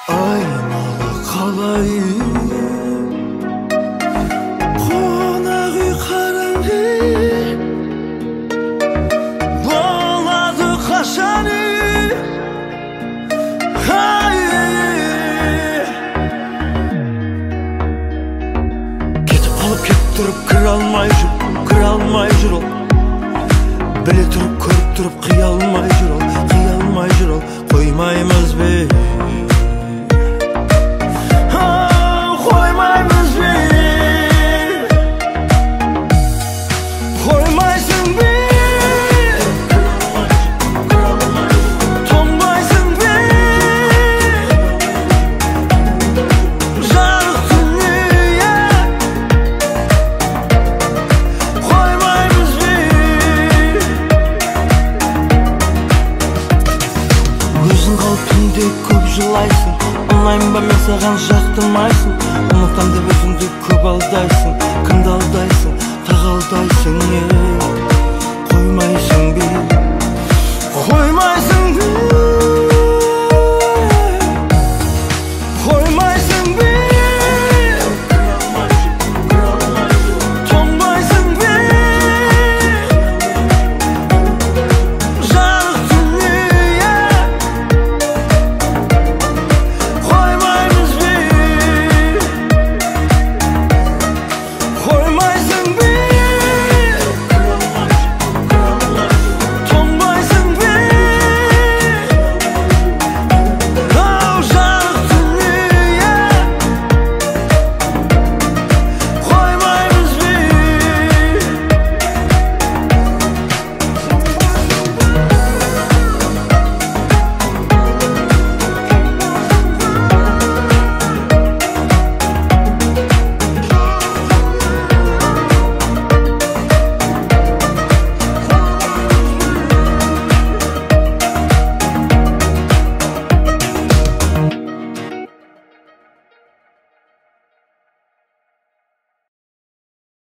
айнала қалайын қонақ үй қараңғы болады қашан кетіп қалып кетіп тұрып кіре алмай жүр ол біле тұрып көріп тұрып қия алмай жүр ол қоймаймыз бе қоймаймыз бе қоймайсың бе тоңбайсың бе жарық дүние қоймаймыз бе өзің қалып түнде көп жылайсың ұнаймын ба мен саған жақтырмайсың ұмытам деп өзіңді көп алдайсың кімді алдайсың тағалдайсың қоймайсың бе қоймайсың бе